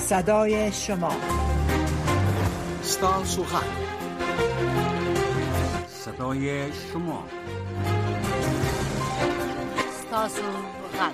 صدای شما. ستاسو غږ، صدای شما. ستاسو غږ.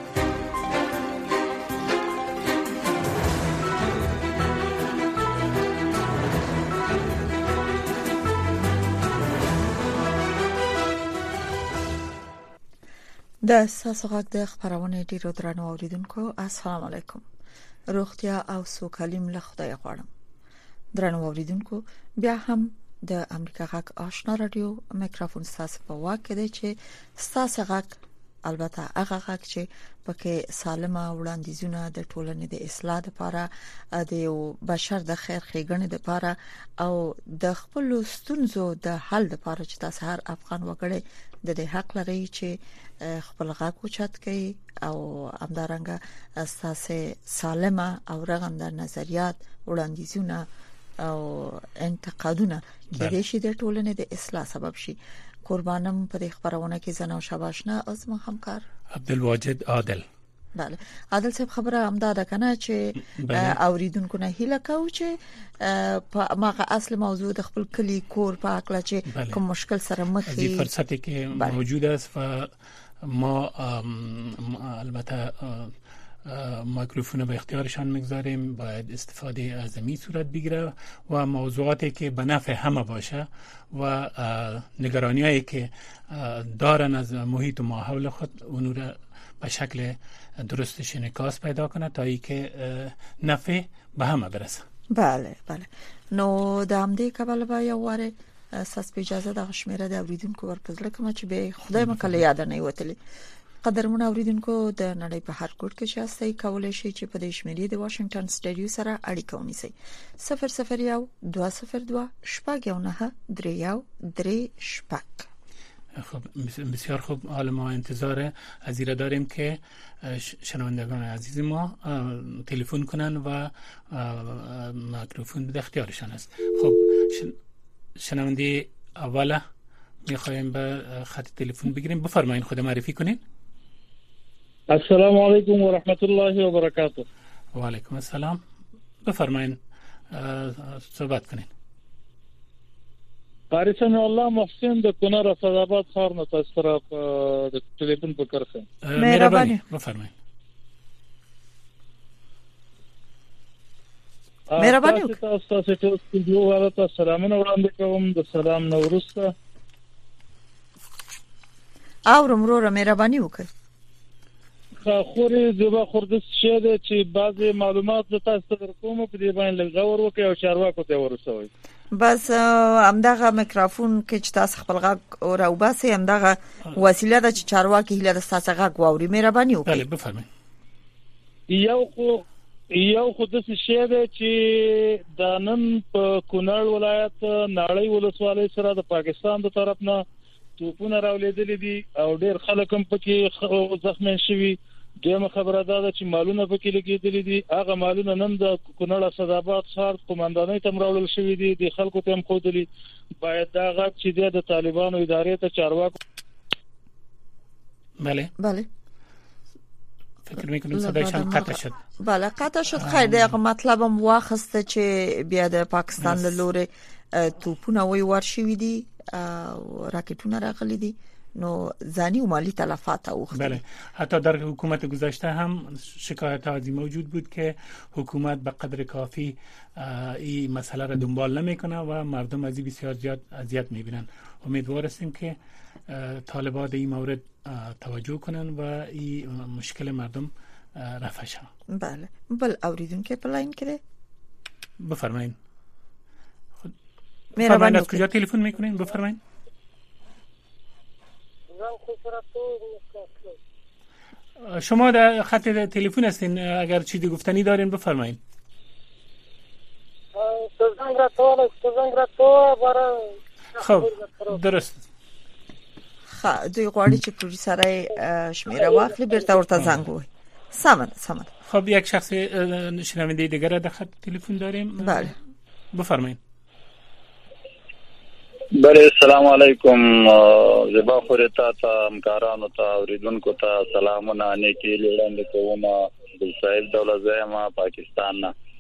د ستاسو غږ د خبرونه ډیرو درنو اوریدونکو السلام علیکم. روغتیا او سوکالي مله خدای غواړم. درنو اوریدونکو، بیا هم د امریکا غږ آشنا رادیو میکروفون ستاسو په واک دی چې ستاسو غږ، البته هغه غږ چې پکې سالمه وړاندیزونه د ټولنې د اصلاح لپاره، د یو بشر د خیر ښېګڼې لپاره او د خپل ستونزو د حل لپاره چې تاسو هر افغان وګړي د دې حق لري چې خپل غږ اوچت کړي او همدارنګه اساسه سالمه او رغنده نظریات، وړاندیزونه او انتقادونه کې د شي د ټولنې د اصلاح سبب شي. قربانم په خبرونه کې زنه او شباشنه از ما همکار عبدالواجد عادل. بله، عادل صاحب خبره امداده کنه چې اوریدونکو نه هیله کوي چې په ماغه اصل موضوع د خپل کلی کور په اړه چې کوم مشکل سره مخ دي فرصت کې موجود است و ما البته میکروفون به اختیارشان میگذاریم، باید استفاده از این صورت بگیره و موضوعاتی که به نفع همه باشه و نگرانیایی که دارن از محیط و ماحول خود اون را به شکل درستش انعکاس پیدا کنه تا اینکه نفع به همه برسه. بله بله. نو د همدې کبل به یو واره اساس په اجازه د شمیره د اوریدونکو ورپزله کوم چې به خدای مکله یاد نه وتلی. قدرمن اوریدونکو، د نړۍ په هر ګوټ کې چې تاسو کولای شئ چې په دې شمیرې د واشنگټن سټډیو سره اړیکه ونیسئ. 001 202 شپږ 9 3 خب بسیار خوب. حالا ما انتظار از ایره داریم که شنوندگان عزیز ما تلفن کنن و میکروفون به اختیارشان است. خب شنونده اوله میخوایم به خط تلفن بگیریم. بفرمایید، خود معرفی کنین. السلام علیکم و رحمت الله و برکاته. و علیکم السلام. بفرمایید صحبت کنین. قاری سمع الله محسن د کونړ اسداباد ښار نه تاسو را د ټلیفون په کرخه. مهرباني بفرمایئ. مهرباني تاسو ته استودیو حالت سلامونه وړاندې کوم. د سلام نو ورسته اورم وروره مهرباني وکړئ. خوري زبا خورد شه ده چې بعضی معلومات تاسو ته کوم په دې باندې لږ ور وکړئ او چارواکو ته ورسوي. بس همدغه میکروفون کې چې تاسو خپل غږ او راوباسي همدغه وسیله ده چې چارواکي هله تاسو غږ واوري. مهرباني وکړئ. بله بفرمایئ. یو خو د شه ده چې د نن په کونړ ولایت ناړۍ ولسوالۍ سره د پاکستان د طرف نه توپونه راولېدلې دي او ډېر خلک هم پکې زخمي شوي. دغه خبره ده چې مالونه پکې لګېدلې دي. هغه مالونه نن د کونړ اسداباد ښار قومندانۍ ته راوړل شوي دي. د خلکو ته هم خودلی باید دا غږ چې د طالبانو ادارې ته چارواکو. بله بله فکر میکنم صدایشان قطع شد. بله قطع شد. خیر دغه مطلبم واخسته چې بیا د پاکستان له لوري توپونه وی ورشي دي او راکټونه راغلي دي، نو ځاني و مالی تلفات اوخت. بله، حتی در حکومت گذشته هم شکایت هایی موجود بود که حکومت به قدر کافی این مسئله را دنبال نمیکنه و مردم از این بسیار زیاد اذیت میبینن. امیدوار هستیم که طالبان این مورد توجه کنن و این مشکل مردم رفع شه. بله. بل اوریدونکو په لاین کې بفرمایید. مهرباني از کجا تلفن میکنین؟ بفرمایید. شما در خط تلفن هستین، اگر چیزی گفتنی دارین بفرمایید. خب درست. دوی غواړي چې پروډوسرای شمیره واخلي بیرته ورته زنګ ووهي. سمه. خب یک شخص شنونده دیگر در خط تلفن داریم. بله بفرمایید. بله السلام علیکم. زبا خورتا تا همکارانو ته اوریدونکو ته سلامونه نیکی وړاندې کوم. د صاحب دولت زما پاکستان نه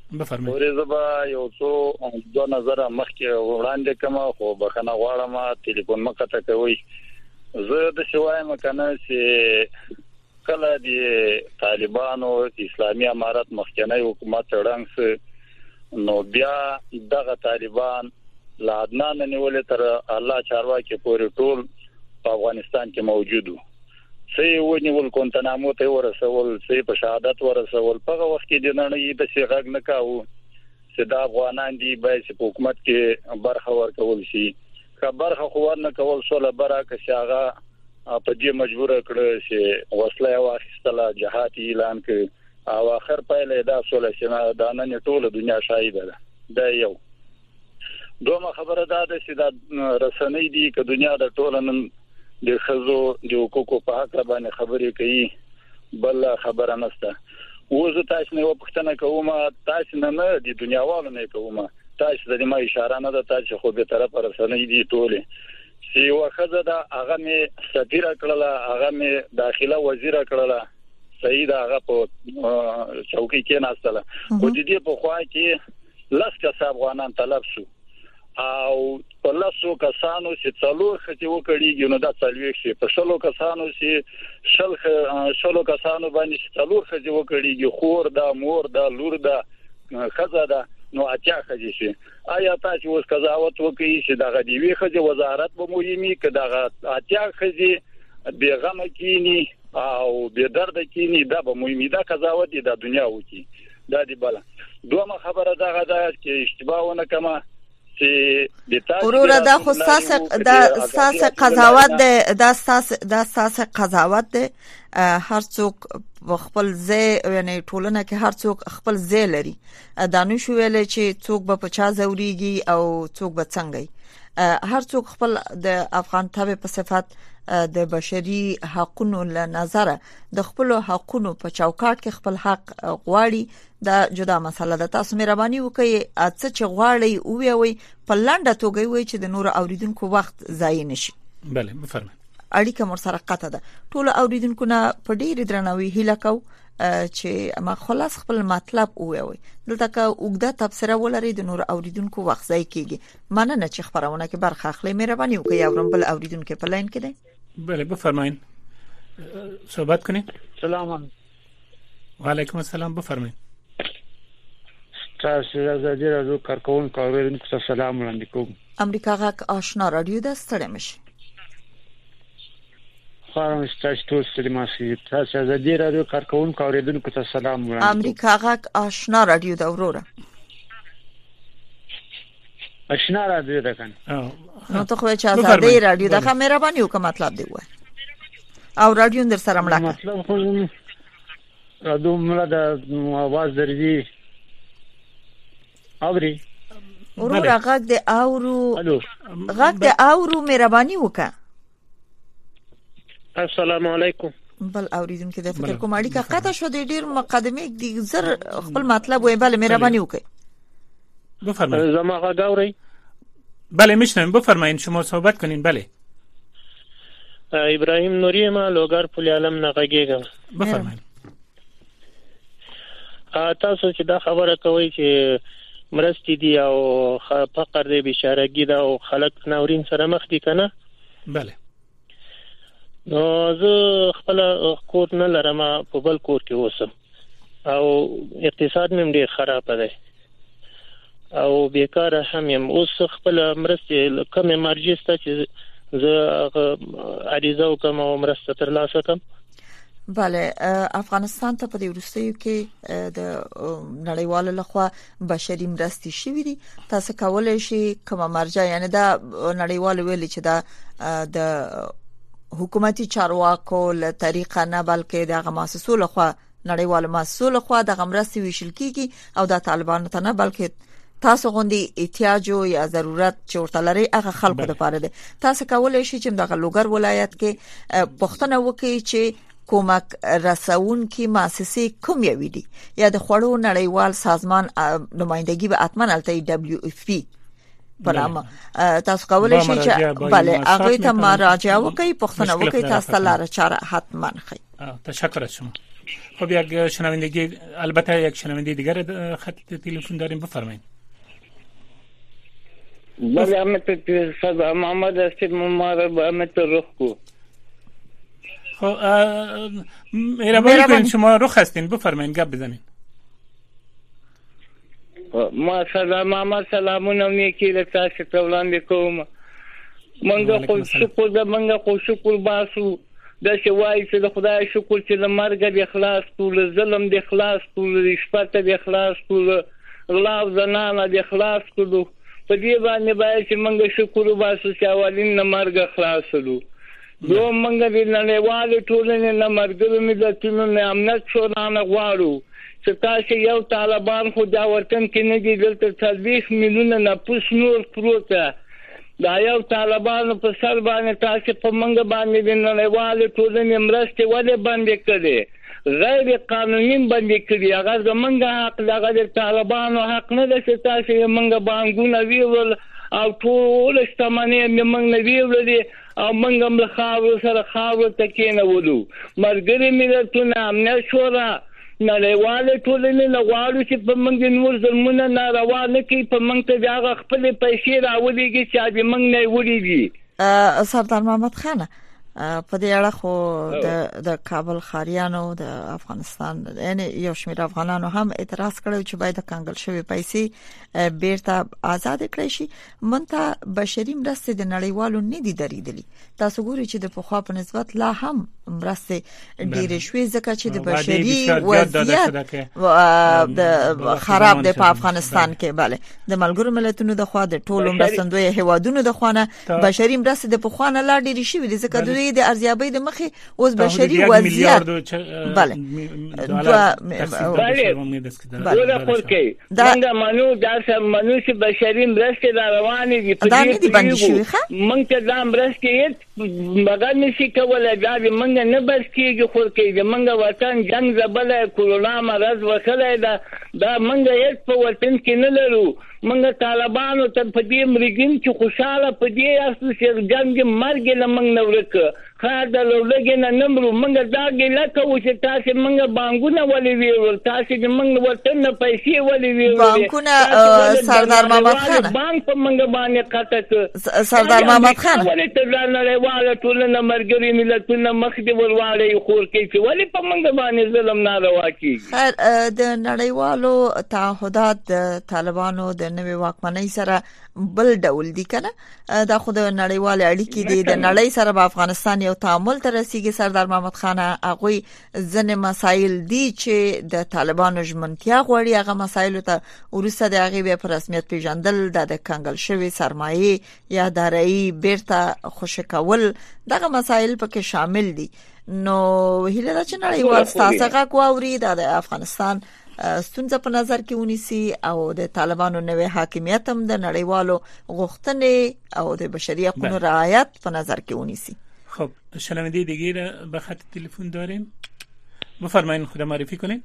بفرمایئ. ورزبا یو څو دو نظر مخکې وړاندې کوم خو بخنه غواړم ټلیفون مکه کوي. زه د شوایم کنه چې کله د طالبانو اسلامي امارت مخکنی حکومت رنګ نو بیا دغه طالبان لا عدنان نیولې تر الله چارواکي پورې ټول په افغانستان کې موجودو. سي ونیول کونتنامو ته ورسول، سي په شهادت ورسول. په وخت کې د نړۍ د شیغ نه کاوه چې د افغانان دی به په حکومت کې برخه ورکول شي. خبره خو ورنه کول سول برکه شاغه په دې مجبور کړ چې وسله واخیستله، جهاد اعلان کړ او اخر پایله دا سول چې دا نن ټول دنیا شاهده ده. دا یو دومره خبره ده چې دا رسنۍ دي چې دنیا د ټولنن د خزو د حقوقو په حق باندې خبرې کوي، بل خبره نشته. وزه تاسو نه وپښتنه کوم، تاسو نه د دنیاوالو نه کوم، تاسو د ما اشاره نه ده، تاسو خو به طرف رسنۍ دي ټوله سی وخزه دا هغه می سفیر کړله، هغه می داخله وزیر کړله، سید هغه په چوکۍ کې ناستله. خو دې په خوا کې لاسکه افغانان طلب شو او په لاسو کسانو چې څلور ختی وکړي نو دا څلوي شي، په شلو کسانو چې شلو کسانو باندې څلور ختی وکړي، خور دا مور دا لور دا خزه دا نو اچا خځې شي. آیا تاسو اوس قضاوت وکړئ چې دغه دی وی خځې وزارت به مهمي ک دغه اچا خځې بیغمه کینی او به درد کینی دا به مهمي دا قضاوت د دنیا وکي. دا دی بل دومره خبره دغه دا چې اشتباهونه کما ورور دا خو ساس قضاوت ده، دا ساس قضاوت ده. هر څوک خپل ځای یعنی ټولنه کې هر څوک خپل ځای لري. دانو شو ویل چې څوک به پچا زوريږي او څوک به څنګه هر څوک خپل د افغان تابع په صفت د بشري حقوقو له نظر د خپل حقوقو په چوکاټ کې خپل حق غواړي. دا جدا مسله ده. تاسو مهرباني وکړئ اڅ چې غواړئ او وی په لنډه توګه وی چې د نور اوریدونکو وخت ضایع نشي. بله بفرمایئ. اړیکه مر سره قطه ده. ټول اوریدونکو نه په ډیر درناوي هیله کو چې ما خلاص خپل مطلب ووي. دلته که وګدا تبصره ولري د نور اوریدونکو وخت ضایع کیږي. مننه چې خبرونه کې برخه اخلي. مهرباني وکړئ اورم بل اوریدونکو په لاین کې ده. بله بفرمایئ. صحبت کنی. سلام علیکم. وعلیکم السلام. بفرمایئ. تاسو راځي راځو کارکونکو اوریدونکو ته سلام وړاندې کوم. امریکا غاک آشنا رادیو د ستړي مشي. خارم ستاسو ټول سلاماسي. تاسو راځي راځو کارکونکو اوریدونکو ته سلام وړاندې. امریکا غاک آشنا رادیو د وروره. آشنا رادیو ده کنه. نو ته خو چې آزادې رادیو ده. مهرباني وکړه مطلب دی وای. او رادیو در سره مړه. مطلب خو رادیو مړه د आवाज درځي. اوري ورور غږ د اورو غږ د اورو مهرباني وکړه. السلام علیکم. بل اوریدونکو د فکر کوم اړیکه قطع شو. د ډیر مقدمه دی زر خپل مطلب وای. بل مهرباني وکړئ. بفرمایئ. زما غږ اوري؟ بله میشنم. بفرمایئ شما صحبت کنین. بله ابراهیم نوری ما لوګر پل عالم نه غږیږم. بفرمایئ. تاسو چې دا خبره کوي چې مرستې دي او فقر دی بشارګي دا او خلک ناورین سره مخ دي کنه. بله نو زه خپل کور نه لرم، په بل کور کې اوسم او اقتصاد مې ډیر خراب دی او بیکار هم یم. اوس خپل مرستې کم مرجسته چې زه عریضه وکم او مرسته ترلاسه کم. بله افغانستان ته په دې وروستیو کې د نړیوالو لخوا بشري مرستې شوې دي. تاسو کولای شئ کومه مرجع یعنی دا نړیوال ویلي چې دا د حکومتي چارواکو له طریقه نه بلکې د مؤسسو لخوا نړیوال مؤسسو لخوا د مرستې ویشل کیږي او د طالبانو ته نه بلکې تاسو غوندي احتیاج یا ضرورت چې ورته لري هغه خلکو لپاره ده. تاسو کولای شئ چې د لوګر ولایت کې پښتنه وکړي چې کومک رسون کی مؤسسه کوم یوي دي یا د خوړو نړیوال سازمان نمائندګي به اتمن الته WFP پرامه. تاسو کولای شئ چې بله هغه ته مراجعه وکړئ، پښتنه وکړئ، تاسو لاره چاره حتما خي. تشکر شما. خب یک شنوندگی، البته یک شنونده دیگر خط تلفن داریم، بفرمایید. بله احمد صدا محمد هستید ممارب احمد رخ کو. خب مهربانی کنید شما رخ هستین، بفرمایید گپ بزنین. ما سلام محمد سلامونه نیکی له تاسو ته وړاندې کوم. منګه خو شکر د منګه خو شکر باسو د شوای چې د خدای شکر چې د مرګ د اخلاص ټول ظلم د اخلاص ټول شپته د اخلاص ټول غلاو زنانه د اخلاص ټول په دې باندې باید چې منګه شکر باسو چې اولین د مرګ اخلاص ټول دو منګه د نړیوال ټولنې نه مرګ ملتونو نه امنیت شورانه غواړو چې تاسو یو طالبان خو دا وطن کې نه دي، دلته 40 میلیونه نفوس نور پروت دا یو طالبان په سر باندې تاسو په منګه باندې د نړیوال ټولنې مرستې ولې بندې کړې، غیر قانوني بندې کړې. هغه زمونږ حق دغه د طالبانو حق نه ده چې تاسو یې منګه بانګونه ویول او ټول شتمنۍ موږ نه ویولې او موږ هم له خاورو سره خاورو ته کېنولو. ملګري ملتونه امنیت شورا نړیواله ټولنې له غواړو چې په موږ نور ظلمونه ناروا نه کوي، په موږ ته هغه خپلې پیسې راولېږي چې د موږ نه وړېږي. سردار محمد خان په دې اړه خو د کابل خاریانو د افغانستان یعنی یو شمېر افغانانو هم اعتراض کړی چې باید د کنګل شوی پیسې بیرته آزاد کړي شي. منته بشري مرستې د نړیوالو نه دي درېدلي. تاسو ګورئ چې د پخوا په نسبت لا هم مرستې ډېرې شوې ځکه چې د بشري وضعیت د خراب دی په افغانستان کې. بله د ملګرو ملتونو د خوا د ټولو مرستندوی هیوادونو د خوا نه بشري مرستې د پخوا نه لا ډېرې شوې دي ځکه دوی د ارزیابۍ د مخې اوس بشري وضعیت بله دا منو دا منو چې بشري مرستې روانې دي په دې موږ ته دا مرستې هیڅ مګر نشي کولای. دا موږ نه بس کېږي خو کې موږ وطن جنگ زبله کورونا مرض وکړی دا موږ هیڅ په وطن کې نه لرو. موږ طالبانو ته په دې مرګین چې خوشاله په دې اصل چې جنگ مرګ له موږ نه ورکه خا د لوګي نه نمبر موږ دا ګیله کوو چې تاسو موږ بانګونه ولې ویول، تاسو د موږ وطن نه پیسې ولې ویول. بانکونه سردار محمد خان بانک په موږ باندې قطه سردار محمد خان ولې ته نړیواله ټولنه مرګري ملتونه مخ دې ورواړي خور کې چې ولې په موږ باندې ظلم ناروا کیږي. د نړیوالو تعهدات د طالبانو د نوې واکمنۍ سره بل ډول دي کنه. دا خو د نړیوال اړیکې دي د نړۍ سره په افغانستان یو تعامل تر رسیدي. سردار محمد خان هغه ځنې مسایل دي چې د طالبانو ژمنتیا غوړي، هغه مسایل ته ورسره د هغه په رسمیت پیژندل د کنګل شوی سرمایه یا دارایی بیرته خوشی کول دغه مسایل پکې شامل دي. نو هیله ده چې نړیوال ستاسو غواړي د افغانستان ستونزه په نظر کې ونیسي او د طالبانو نوې حاکمیت هم د نړیوالو غوښتنې او د بشري حقوقو رعایت په نظر کې ونیسي. خب شنونده دیگه به خط تلفن داریم، بفرمایید خود معرفی کنین.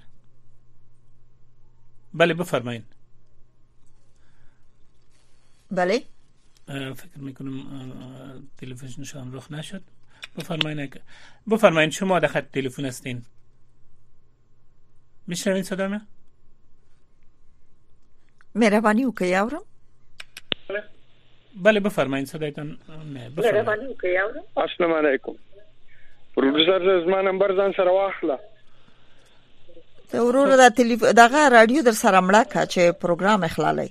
بله بفرمایید. بله فکر میکنم تلفنشان رخ نشد. بفرمایید شما در خط تلفن هستین. میشنوین صدامه؟ مهربانی وکړئ اورم. بله بفرمایید صدایتان. مهربانی وکړئ اورم. السلام علیکم. پروډوسر زما نمبر ځان سره واخله. ته ورور د تلیفون دغه رادیو در سره مړه کا چې پروګرام اخلالای.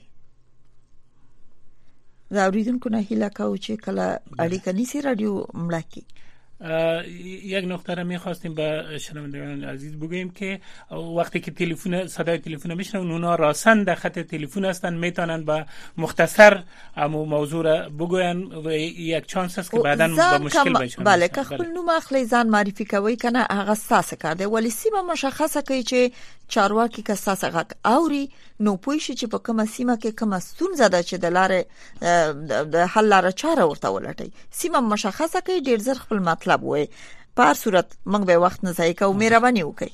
دا اوریدونکو نه هیله کوي چې کله اړیکه نیسی رادیو مړه کی. یک نکته را می‌خواستیم به شنوندگان عزیز بگوییم که وقتی که صدای تلفن میشنون اونا راسن در خط تلفن هستن، میتونن با مختصر اما موضوع را بگوین و یک چانس است که بعداً با مشکل بشن. بله که خپل نوم اخلي ځان معرفي کوي کنه هغه ستاسو کار دی، ولی سیمه مشخصه کوي چې چارواکي که ستاسو غږ اوري نو پوه شي چې په کومه سیمه کې کومه ستونزه ده چې د لارې د حل لاره چاره ورته ولټي. سیمه مشخصه کوي، ډیر زر خپل مطلب وي. په هر صورت موږ به وخت نه ضایع کوو. مهرباني وکړئ.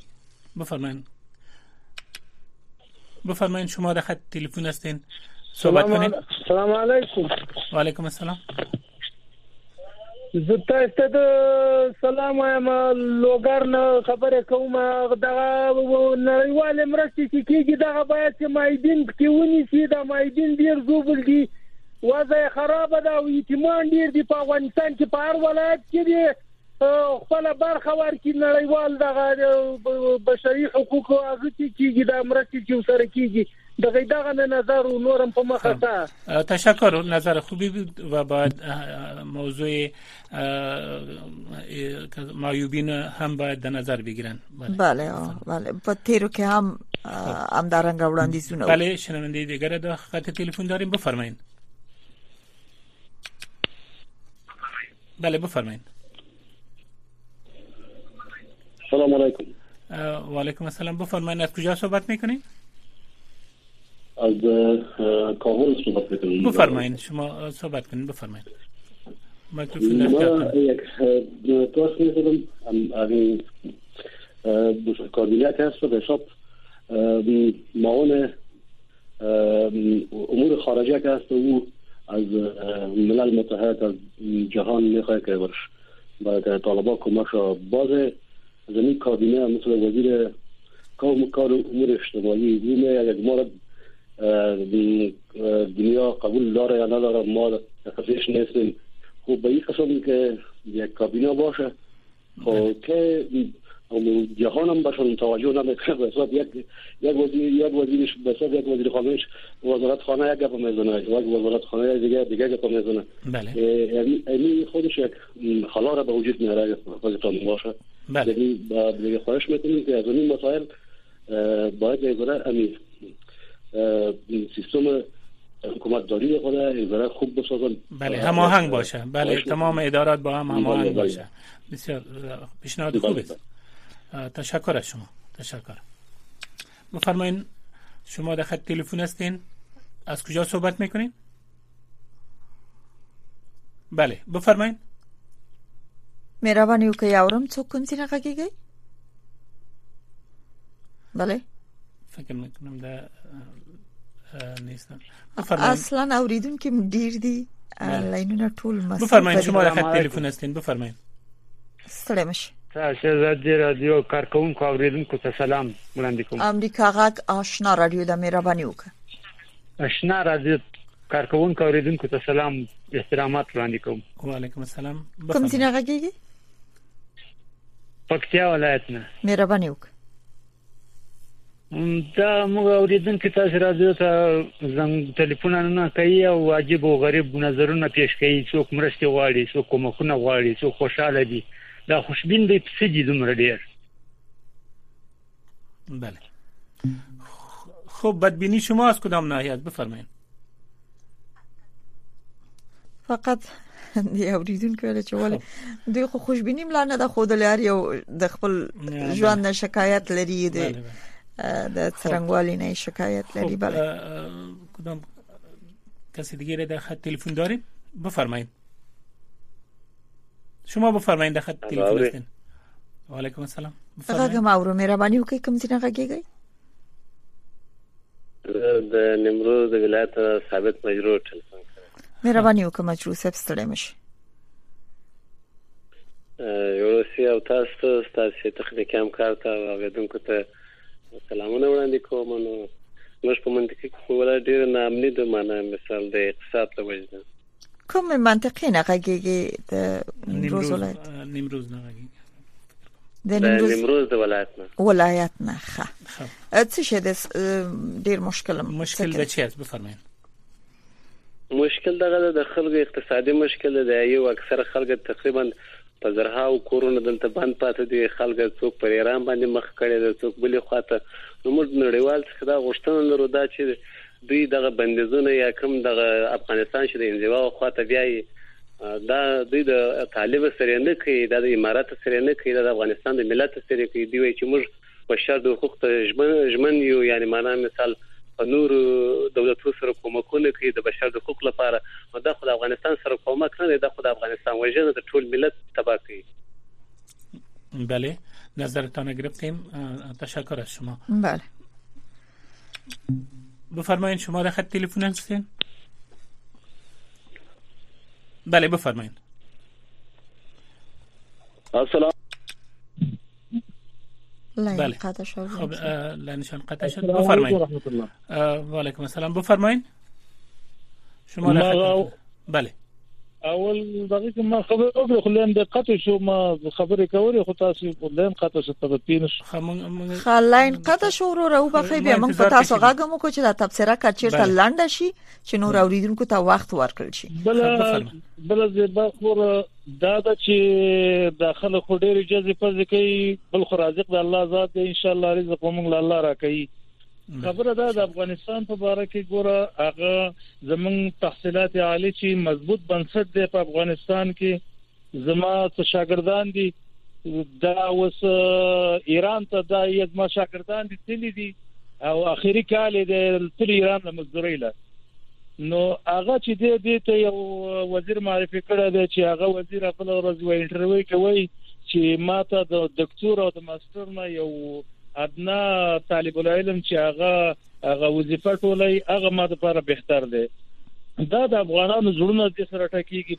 بفرمایید شما در خط تلفن هستین، صحبت کنید. سلام علیکم. و علیکم السلام. زه تاسو ته سلام وایم لوګر نه خبره کوم دا نړیوال مرستې چې کیږي دا باید چې مایدین کې ونی سي دا مایدین ډیر زوبل دي وضع خراب ده او اعتماد ډیر دی په افغانستان کې په هر ولایت کې دی خپل برخه ورکړي نړیوال د بشري حقوقو هغه کیږي دا مرستې چې سره کیږي دغه نظر و نورم په مخه تا تشکر نظر خوبی بود و بعد موضوع معیوبین هم باید در نظر بگیرن. بله په تیرو کې هم همدارنګه وړاندیزونه. بله شنونده دیگر د خط تلفن داریم، بفرمایید. بله بفرمایید. سلام علیکم. و علیکم السلام. بفرمایید از کجا صحبت میکنید؟ از کابل صحبت میکنم. بفرمایید شما صحبت کنید. بفرمایید. میکروفون در یک توصیه می‌کنم از کاردینیت هست به حساب معاون امور خارجه که هست او از ملل متحد از جهان میخواه که برش برای طالبان کمک را بازه زمین کابینه مثل وزیر کار امور اجتماعی یک مورد دنیا قبول داره یا نداره ما تفریش نیستیم. خب به این قسم که یک کابینه باشه خب که جهان هم باشون توجه نمیکنه به حساب یک وزیرش به حساب یک وزیر خانهش وزارت خانه یک گپ میزنه یک وزارت خانه دیگه گپ میزنه. بله این خودش یک خلا را به وجود میاره وزارتان باشه. بله دیگه خواهش میکنیم که از این مسائل باید ایزاره امیر سیستم حکومت داری خود ایزاره خوب بسازن. بله هماهنگ باشه. بله تمام ادارات با هم هماهنگ باشه. بسیار پیشنهاد خوبه. تشکر از شما. تشکر. بفرمایید شما در خط تلفن هستین، از کجا صحبت میکنین؟ بله بفرمایید. مهرباني وکړئ اورم څوک کوم څه راغږیږي؟ بله فکر میکنم دا نیستم. اصلا اوریدونکو ډیر دي لاینونه ټول مسئله. بفرمایید شما در خط تلفن هستین. بفرمایید. ستړي مشه. تاسو د رادیو کارکونکو اوریدونکو ته سلام وړاندې کوم. امریکا غږ آشنا رادیو د مهرباني وکړه. آشنا رادیو کارکونکو اوریدونکو ته سلام احترامات وړاندې کوم. وعلیکم السلام. کوم څه راغږیږي؟ پکتیا ولایت نه. مهرباني وکړه. دا موږ اوریدونکو تاسو رادیو ته زنګ ټلیفون نه کوي او واجب او غریب نظرونه پیش کوي. څوک مرستې غواړي، څوک کومکونه غواړي، څوک خوشاله دي. دا خوشبین دی څه دي دومره ډیر. بله خب بدبینی شما از کدام ناحیه است؟ بفرمایید. فقط دی اوریدونکو له چواله دوی خو خوشبینی ملانه د خود لري او د خپل ژوند نه شکایت لري دی د څرنګوالي نه شکایت لري. بله کدام کسی دیگه در خط تلفن دارید؟ بفرمایید. شما بفرمایید در خط تلفن هستین. و علیکم السلام. بفرمایید. هغه ماورو مهرباني وکړئ کوم څه راغږیږي؟ د نیمروز د ولایت ثابت مجرور تلفن کړم. مهرباني وکړئ مجرور صاحب ستړي مشه. یو سی او تاسو تخنیکی همکار ته اوریدونکو ته سلامونه وړاندې کوم. نو موږ په منطقي کې ولر ډیر نامني د معنا مثال د اقتصاد له وجه کوم منطقي نه غږیږي د نیمروز ولایت. نیمروز نه غږیږي د نیمروز د ولایت نه. ښه څه شه د ډیر مشکل د چی است؟ بفرمایئ. مشکل دغه د خلکو اقتصادي مشکل دی. یو اکثر خلک تقریبا په زرهاو کورونه دلته بند پاتې دي. خلک څوک پر ایران باندې مخ کړي دي، څوک بلې خواته. نو موږ نړیوال څخه دا غوښتنه لرو دا چې دوی دغه بندیزونه یا کوم دغه افغانستان چې د انزوا خواته بیاي دا دوی د طالب سره نه کوي، دا د امارات سره نه کوي، دا د افغانستان د ملت سره کوي. دوی چې موږ بشر د حقوق ته ژمن یو، یعنی معنا مثال په نور دولتونو سره کومکونه کوي د بشر د حقوق لپاره. دا خو د افغانستان سره کومک نه دی، دا خو د افغانستان وژنه د ټول ملت تباہ کوي. بله نظرتان گرفتیم. تشکر از شما. بله بفرمایید شما در خط تلفن هستین؟ بله بفرمایید. السلام لاین قطع شد. خب لاینشان قطع شد. بفرمایید. و علیکم السلام. بفرمایید. شما بله. اول دقیقه ما خبر وکړو خو لاین د قطع شو، ما خبرې کولې خو تاسو لاین قطع شو ته پینش. لاین قطع شو ورو بخې بیا موږ په تاسو غاګمو کو چې دا تبصره کړ چې تل لنډ شي چې نور اوریدونکو ته وخت ورکړل شي. بل زیبا خور دا چې داخله خو ډېر جذب کوي، بل خو رازق د الله ذات دی، ان شاء الله رزق موږ له الله راکړي. خبره ده د افغانستان په اړه کې ګوره هغه زمون تحصیلات عالی چې مضبوط بنسټ دی په افغانستان کې. زما څو شاګردان دي دا اوس ایران ته دا یو ما شاګردان دي تللی دي او اخیری کال د تل ایران له مزدوري له نو هغه چې دې ته یو وزیر معرفي کړی دی چې هغه وزیر خپل ورځ وی انټرویو کوي چې ماته د دکتور او د ماستر نه یو ادنا طالب العلم چې هغه وظیفه ټولای هغه ماده لپاره بهتر دی. دا د افغانانو زړونه د سره ټکیږي،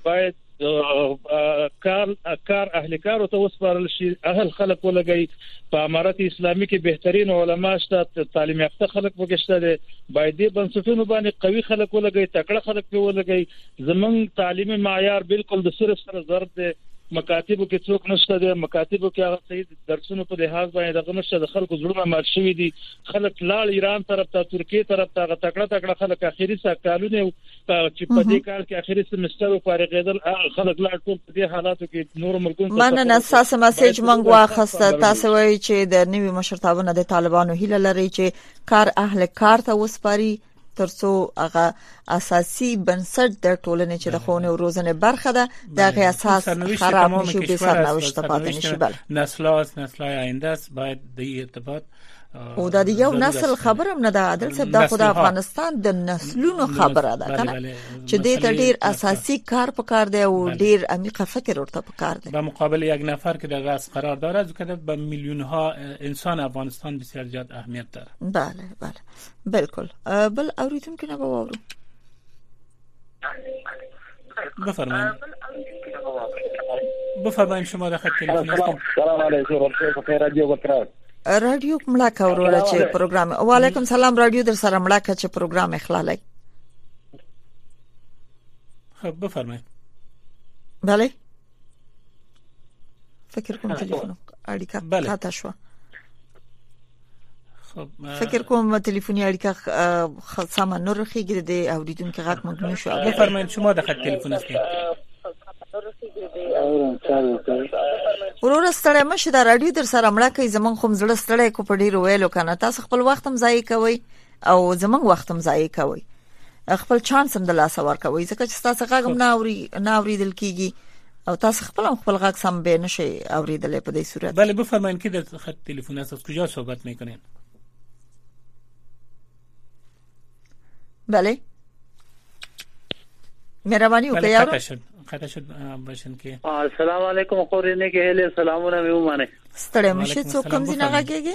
باید کار اهل کار او توسپارل شي، اهل خلک ولګي. په امارت اسلامي کې بهترین علما شته، تعلیم یافته خلک وګشته دي، باید دې بنسټونو باندې قوي خلک ولګي، تکړه خلک په ولګي. زمون تعلیمي معیار بالکل د سره ضرب دی. مکاتبو کې څوک نشته دي، مکاتبو کې هغه صحیح درسونو په لحاظ باندې دغه نشته، د خلکو زړونه مات شوي دي. خلک لاړ ایران طرف ته، ترکیه طرف ته، هغه تکړه خلک اخیری سکالونه چې په دې کال کې اخیری سمستر فارغېدل، خلک لاړ ټول په دې حالاتو کې نور ملکونو مننه. اساس میسج مونږ واخسته. تاسو وایي چې د نوي مشرتابونه د طالبانو هیله لري چې کار اهل کار ته وسپاري ترڅو هغه اساسي بنسټ د ټولنې چې د خونه او روزنه برخه ده دغه اساس خراب نشي، به سرنوشت پاتې نشي. بل نسل‌های آینده است باید د ارتباط او د یو نسل خبرم نه ده عادل صاحب، د خدای افغانستان د نسلونو خبره ده کنه چې د ډیر اساسي کار په کار دی او ډیر عمیق فکر ورته په کار دی. به مقابل یک نفر که در رأس قرار داره ځکه به میلیون ها انسان افغانستان بسیار زیاد اهمیت داره. بله بالکل. بل اوریدونکو نه باور بفرمایید شما د خط تلفن هستید. سلام علیکم. رادیو بکرات رادیو مړه کوروله چې پروګرام. وعلیکم سلام. رادیو در سره مړه کا چې پروګرام اخلالای. خب بفرمایید. بله فکر کوم تلیفون اړیکه قطع شو. خب فکر کوم تلیفوني اړیکه سم نه رخیږي د اوریدونکو غږ مګنو شو. بفرمایید شما د خط تلیفون هستید. ورور ستړی مشه د رادیو در سره مړه کوي، زمون خو زړه ستړی کو په ډیرو ویلو کنه. تاسو خپل وخت هم ضایع کوي او زمون وخت هم ضایع کوي، خپل چانس هم د لاس ور کوي ځکه چې تاسو غږم نه اوریدل کیږي او تاسو خپل غږ سم به نشي اوریدل په دې صورت. بله بفرمایید که در خط تلفن است از کجا صحبت میکنین؟ بله مهرباني وکړئ. خطا شد باشن که السلام علیکم خورینه که هله سلامونه میومانه. ستړی مشه څوک کم زینه غږیږي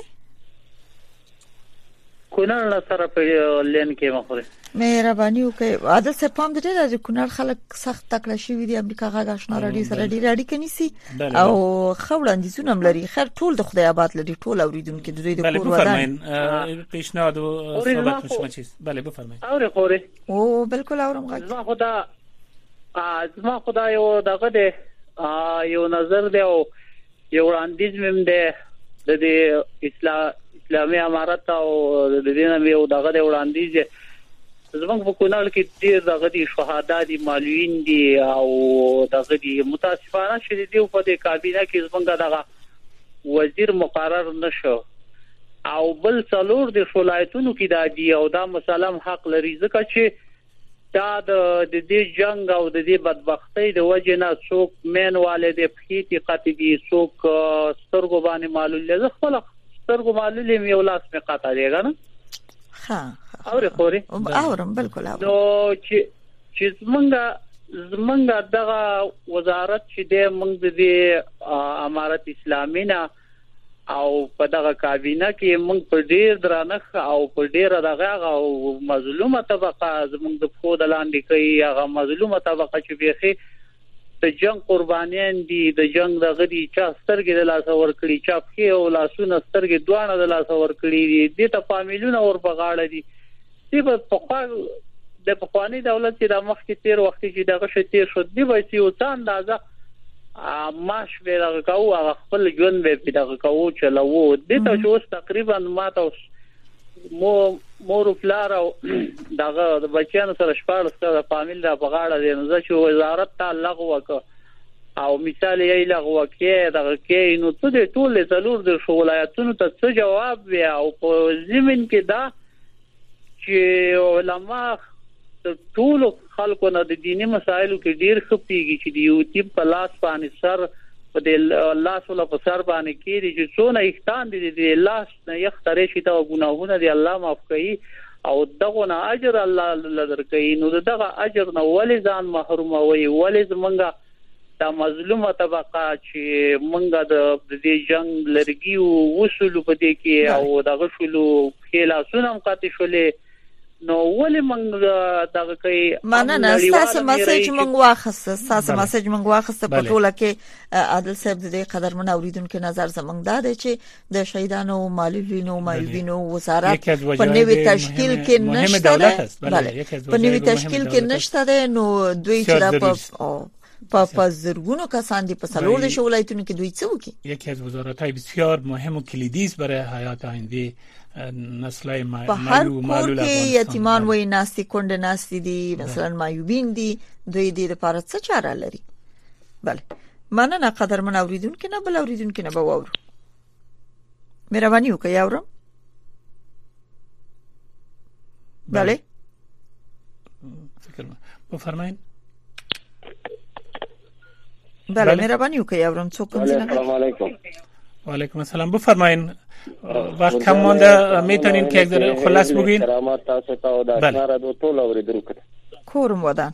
کونړ سره په لین کې مخوره. مهرباني وکړئ. عادل څه پام دې د کونړ خلک سخت تکړه شوی دي، امریکا غږ آشنا رادیو سره ډیر اړیکه نیسي او خوړاندیزونه لري. خیر ټول د خدای آباد لري، ټول اوریدونکو د دوی د کور ودان. بله پیشنهاد او صحبت شما چیز. بله بفرمایید. اوره خوره او بالکل اورم غږ. زما خدای یو دغه دی، یو نظر دی او یو وړاندیز مم دی د اسلامي امارت او د دینه یو دغه دی وړاندیز. زموږ په کونړ کې ډیر دغه دي شهدا دي، معلولین دي او دغه دي. متاسفانه چې دی په دې کابینه کې زموږ دغه وزیر مقرر نشو او بل څلور د ولایتونو کې دادي او دا مسلم حق لري ځکه چې دا د دې جنگ او د دې بدبختی د وجه نه څوک مین والد پخیتی قتی دي، څوک سترګو باندې معلول دي. خپل سترګو معلول یو لاس می قطع دیګا نه. ها اورې خوري اورم بالکل اورم. نو چې زمونږ دغه وزارت چې د موږ د امارت اسلامي نه او په دغه کابینه کې موږ په ډیر درنښت او په ډیر دغه او مظلومه طبقه زموږ د خود لاندې کوي، هغه مظلومه طبقه چې بیخي د جنگ قربانیان دي د جنگ د غدي چا سترګې د لاس ور کړی چا په او لاسونه سترګې دوانه د لاس ور کړی دي د فامیلونو ور بغاړه دي چې په خپل د پخوانی دولت چې د مخکې تیر وخت چې دغه شتیر شو دی وایي چې او څان اندازه ماش به دغه کوو هغه خپل ژوند به دغه کوو چلوو د ته اوس تقریبا ماته مور فلار او دغه د بچیانو سره شپږ سره فامیل را بغاړه دي نو چې وزارت ته لغوه وک او مثال یې لغوه کې دغه کې نو څه د ټول ضرور د ولایتونو ته څه جواب وي او په زمين کې دا چې علما ټول خلکو نه د دیني مسایلو کې ډیر خپيږي چې د یوټیوب په لاس باندې سر په د الله سره په سر باندې کې چې څونه احسان دي د لاس نه یخترې شي ته ګناهونه دي الله معاف کوي او دغه نه اجر الله درکوي نو دغه اجر نه ولې ځان محروم وي ولې زمونږه د مظلومه طبقه چې مونږه د دې جنگ لرګي او وصول په دې کې او دغه شلو خلاصونه هم قاطع شولې نو ولې مونږ دغه کوي مننه تاسو مسیج مونږ واخسته په ټوله کې عادل صاحب دې قدرمن اوریدونکو نظر زمونږ دا دی چې د شهیدانو مالوینو مایوبینو وزارت په نوې تشکیل کې نشته په نوې تشکیل کې نشته نو دوی چې په زرگونو کسان دي په سالور د ولایتونو کې دوی څه وکي یکی از وزارت‌های بسیار مهم و کلیدی است برای حیات آینده نسل‌های معلول کې یتیمان وای ناستی کند ناستی دي مثلا مایوبین دي دوی دې لپاره څه چاره لري بله مننه قدرمن اوریدونکو نه بل اوریدونکو نه به وورو مهرباني وکړئ اورم بله فکر بفرمایئ بله مهرباني وکړئ اورم څوک کوم ځای السلام علیکم و علیکم السلام بفرمایید وقت کم مونده میتونین که یک ذره خلاص بگین سلامات تاسو ته او د ناره د ټول اوریدونکو کورم ودان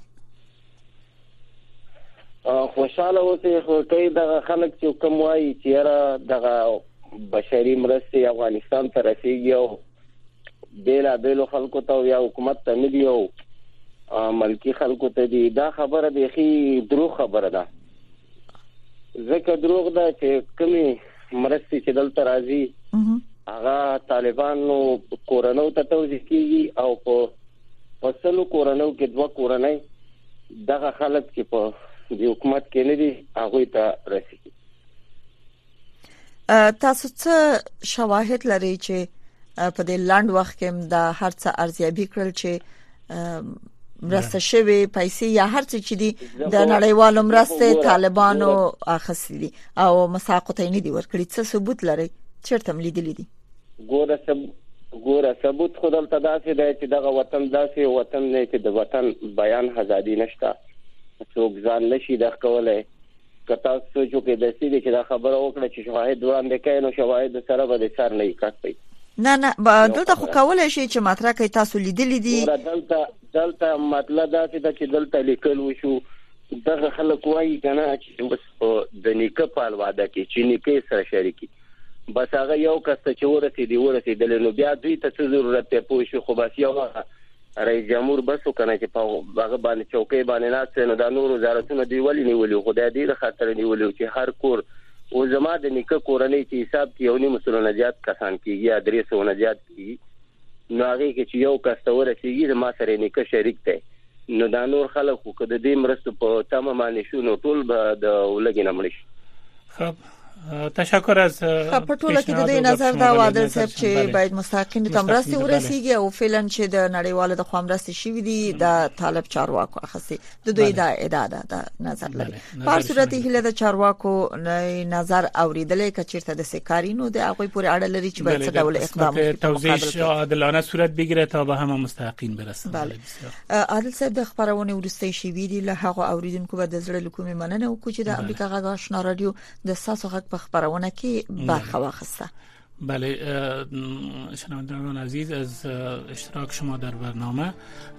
خوشاله اوسئ خو کوي د خلک چې کوم وایي چې را د بشري مرستې افغانستان ته رسیږي او بیل خلکو ته یا حکومت ته نه دی او ملکی خلکو ته دی دا خبره بيخي دروغ خبره ده ځکه دروغ ده چې کومي مرستې چې دلته راځي هغه طالبانو کورونو ته توجه کیږي او په وسلو کورونو کې دوه کورنۍ دغه خلک چې په د حکومت کې نه دي هغه ته رسیږي تاسو څه شواهد لرئ چې په دې لاند وخت کې د هر څه ارزیابي کړل چې مرسته شوی پیسې یا هر څه چې دي د نړیوالو مرسته طالبانو اخیستي او مساقطه نه دي ورکړي څه ثبوت لري چیرته ملیدلې دي ګوره ثبوت خودل تداسې دی چې دغه وطن داسې وطن نه چې د وطن بیان ازادي نشته څوک ځان نشي د کولای کته سوچو کې د سې چې دا خبره وکړه چې شواهد وړاندې کړي نو شواهد سره به د سر نه کټي نه دلته خو کولای شي چې مطرح کوي تاسو لیدلې دي دلته مطلب دا چې دلته لیکل وشو دغه خلک وایي کنه چې بس د نیکه په واده کې چې نیکه سره شریکي بس هغه یو کس چې ورته نو بیا دوی ته څه ضرورت ته پوه شو خو بس یو رئیس جمهور بس کنه چې په هغه باندې چوکۍ باندې ناست نو دا نور وزارتونه دی ولې خدای دې خاطر نیولې چې هر کور او زما د نیکه کورنۍ چې حساب کې یو نه مسلونه زیات کسان کیږي یا درې سونه زیات کیږي نو هغه کې چې یو کس ته ورسیږي ما سره نیکه شریک دی نو دا نور خلک خو د دې مرستو په تمه باندې شو نو ټول به د ولګي نه مړي خب تشکر از په ټوله کې د دې نظر دا عادل صاحب چې باید مستحقین ته مرستي ورسیږي او فعلا چې د نړیوالو د خوا مرستي شوې دي د طالب چارواکو اخسي د دوی د اعداد د نظر لري په صورت هله د چارواکو نظر اوریدلې کچیرته د سکارینو د هغه پورې اړه لري چې باید څه ډول اقدام توضیح عادلانه صورت بگیره تا به همه مستحقین برسن. عادل صاحب د خبرونه ورستي شوې دي له هغه اوریدونکو به د زړه لکومه مننه وکړي چې د امریکا غږ آشنا رادیو د ساسو غږ په خبرونه کې برخه واخیسته. بله شنوندگان عزیز از اشتراک شما در برنامه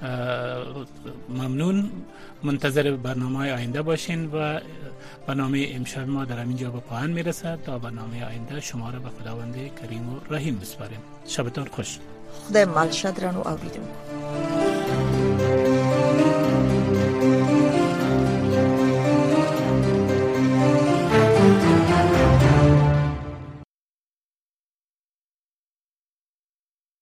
ممنون. منتظر برنامه‌های آینده باشین و برنامه امشب ما در همینجا به پایان میرسد. تا برنامه آینده شما را به خداوند کریم و رحیم بسپاریم. شبتان خوش. خدای مال شادران و اوریدونکو.